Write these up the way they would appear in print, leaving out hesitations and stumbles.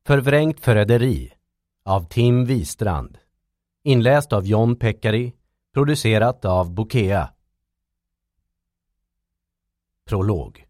Förvrängt förräderi av Tim Wistrand. Inläst av John Pekkari. Producerat av Bokea. Prolog.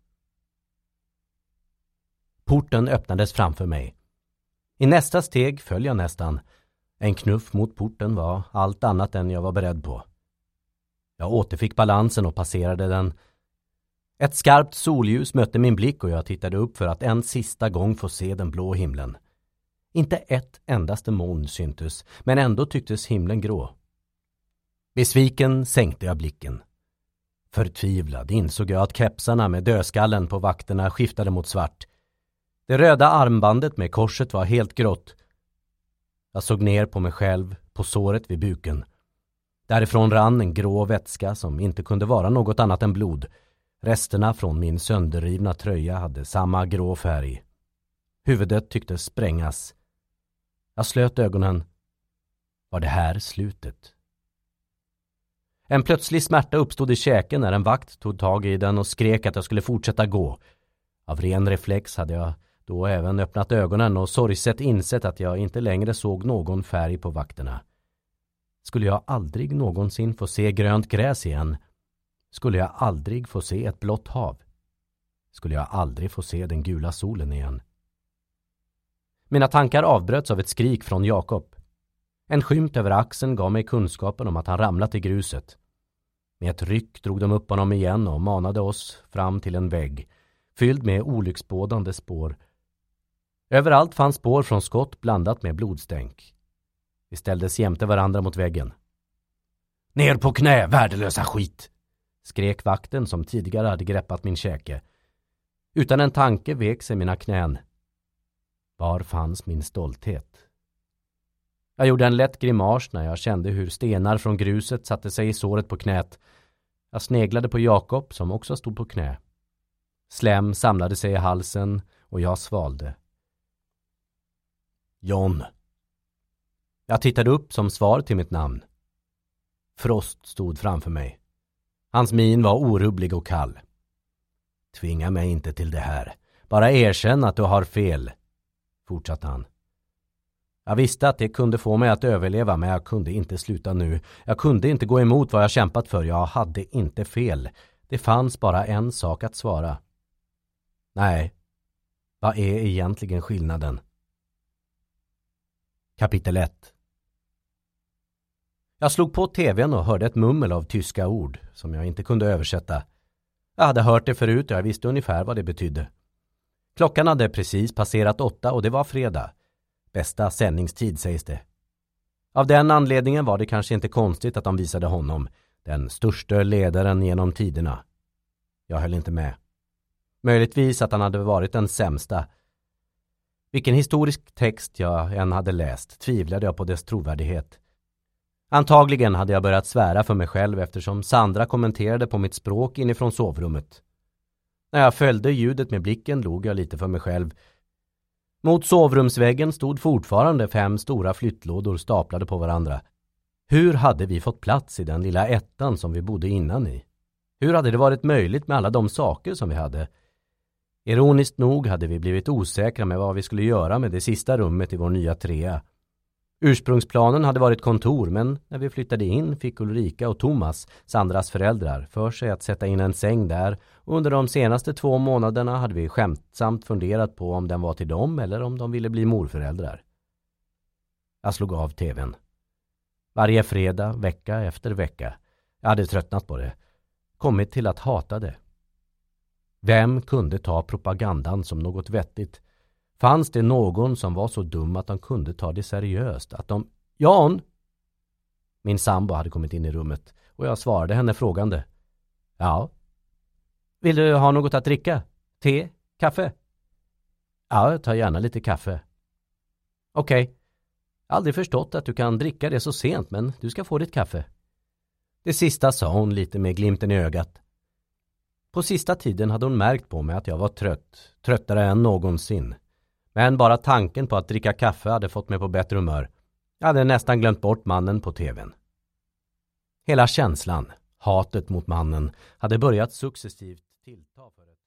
Porten öppnades framför mig. I nästa steg föll jag nästan. En knuff mot porten var allt annat än jag var beredd på. Jag återfick balansen och passerade den. Ett skarpt solljus mötte min blick och jag tittade upp för att en sista gång få se den blå himlen. Inte ett endaste moln syntes, men ändå tycktes himlen grå. Besviken sänkte jag blicken. Förtvivlad insåg jag att kepsarna med dödskallen på vakterna skiftade mot svart. Det röda armbandet med korset var helt grått. Jag såg ner på mig själv, på såret vid buken. Därifrån rann en grå vätska som inte kunde vara något annat än blod. Resterna från min sönderrivna tröja hade samma grå färg. Huvudet tycktes sprängas. Jag slöt ögonen. Var det här slutet? En plötslig smärta uppstod i käken när en vakt tog tag i den och skrek att jag skulle fortsätta gå. Av ren reflex hade jag då även öppnat ögonen och sorgset insett att jag inte längre såg någon färg på vakterna. Skulle jag aldrig någonsin få se grönt gräs igen? Skulle jag aldrig få se ett blått hav? Skulle jag aldrig få se den gula solen igen? Mina tankar avbröts av ett skrik från Jakob. En skymt över axeln gav mig kunskapen om att han ramlat i gruset. Med ett ryck drog de upp honom igen och manade oss fram till en vägg, fylld med olycksbådande spår. Överallt fanns spår från skott blandat med blodstänk. Vi ställdes jämte varandra mot väggen. Ner på knä, värdelösa skit! Skrek vakten som tidigare hade greppat min käke. Utan en tanke vek sig mina knän. Var fanns min stolthet? Jag gjorde en lätt grimas när jag kände hur stenar från gruset satte sig i såret på knät. Jag sneglade på Jakob som också stod på knä. Slem samlade sig i halsen och jag svalde. John. Jag tittade upp som svar till mitt namn. Frost stod framför mig. Hans min var orubblig och kall. Tvinga mig inte till det här. Bara erkänn att du har fel, fortsatte han. Jag visste att det kunde få mig att överleva, men jag kunde inte sluta nu. Jag kunde inte gå emot vad jag kämpat för. Jag hade inte fel. Det fanns bara en sak att svara. Nej, vad är egentligen skillnaden? Kapitel 1. Jag slog på tvn och hörde ett mummel av tyska ord som jag inte kunde översätta. Jag hade hört det förut och jag visste ungefär vad det betydde. Klockan hade precis passerat 8 och det var fredag. Bästa sändningstid sägs det. Av den anledningen var det kanske inte konstigt att de visade honom, den största ledaren genom tiderna. Jag höll inte med. Möjligtvis att han hade varit den sämsta. Vilken historisk text jag än hade läst tvivlade jag på dess trovärdighet. Antagligen hade jag börjat svära för mig själv eftersom Sandra kommenterade på mitt språk inifrån sovrummet. När jag följde ljudet med blicken log jag lite för mig själv. Mot sovrumsväggen stod fortfarande 5 stora flyttlådor staplade på varandra. Hur hade vi fått plats i den lilla ettan som vi bodde innan i? Hur hade det varit möjligt med alla de saker som vi hade? Ironiskt nog hade vi blivit osäkra med vad vi skulle göra med det sista rummet i vår nya trea. Ursprungsplanen hade varit kontor, men när vi flyttade in fick Ulrika och Thomas, Sandras föräldrar, för sig att sätta in en säng där, och under de senaste 2 månaderna hade vi skämtsamt funderat på om den var till dem eller om de ville bli morföräldrar. Jag slog av tvn. Varje fredag, vecka efter vecka. Jag hade tröttnat på det. Kommit till att hata det. Vem kunde ta propagandan som något vettigt? Fanns det någon som var så dum att de kunde ta det seriöst? Att de... Jan! Min sambo hade kommit in i rummet och jag svarade henne frågande. Ja. Vill du ha något att dricka? Te? Kaffe? Ja, jag tar gärna lite kaffe. Okej. Aldrig förstått att du kan dricka det så sent, men du ska få ditt kaffe. Det sista sa hon lite med glimten i ögat. På sista tiden hade hon märkt på mig att jag var trött. Tröttare än någonsin. Men bara tanken på att dricka kaffe hade fått mig på bättre humör. Jag hade nästan glömt bort mannen på tvn. Hela känslan, hatet mot mannen, hade börjat successivt tillta för ett